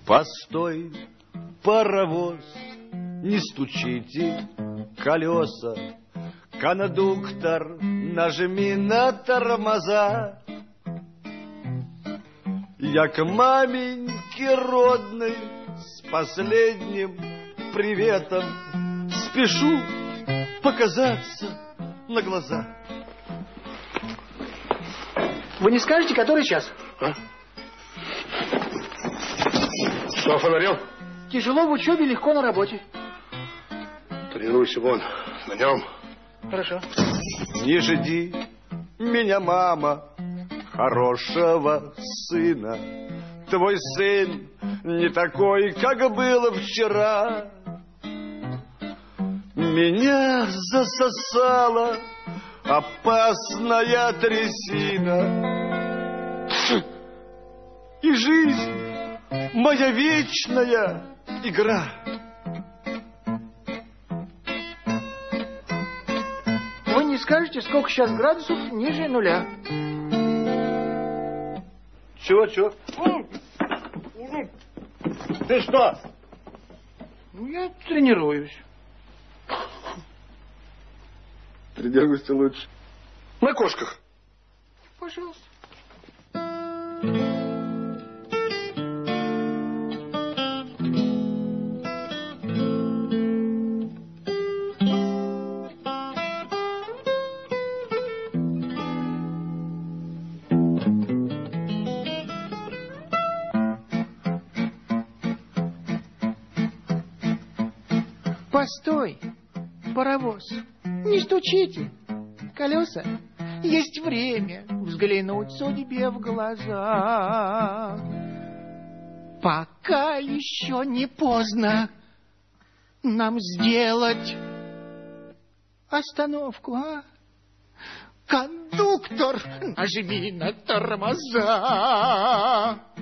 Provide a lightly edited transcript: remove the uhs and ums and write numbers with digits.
Постой, паровоз, не стучите колеса. Кондуктор, нажми на тормоза. Я к маменьке родной с последним приветом спешу показаться на глаза. Вы не скажете, который час? А? Что, фонарем? Тяжело в учебе, легко на работе. Тренируйся вон, на нем. Хорошо. Не жди меня, мама, хорошего сына. Твой сын не такой, как был вчера. Меня засосала опасная трясина. И жизнь моя вечная игра. Вы не скажете, сколько сейчас градусов ниже нуля? Чего? Ты что? Ну, я тренируюсь. Тренируйся лучше. На кошках. Пожалуйста. Постой, паровоз, не стучите колеса. Есть время взглянуть судьбе в глаза. Пока еще не поздно нам сделать остановку, а? Кондуктор, нажми на тормоза.